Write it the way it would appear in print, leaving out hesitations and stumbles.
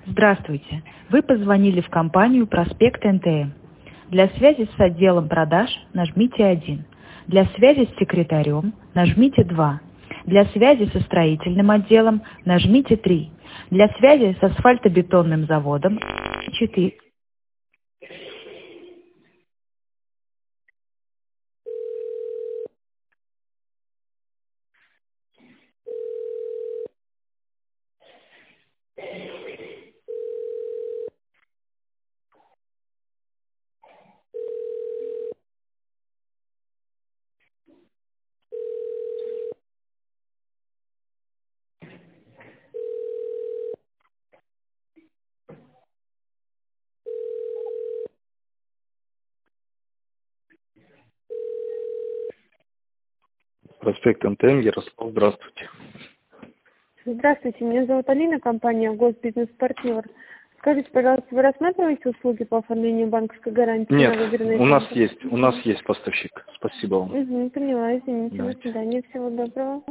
Здравствуйте. Вы позвонили в компанию «Проспект НТМ». Для связи с отделом продаж нажмите 1. Для связи с секретарем нажмите 2. Для связи со строительным отделом нажмите 3. Для связи с асфальтобетонным заводом 4. Проспект НТМ, Ярослав, здравствуйте. Здравствуйте, меня зовут Алина, компания «Госбизнес-партнер». Скажите, пожалуйста, вы рассматриваете услуги по оформлению банковской гарантии? Нет, на выигранные у нас центы? есть поставщик. Спасибо вам. Поняла, извините, Давайте. до свидания, всего доброго.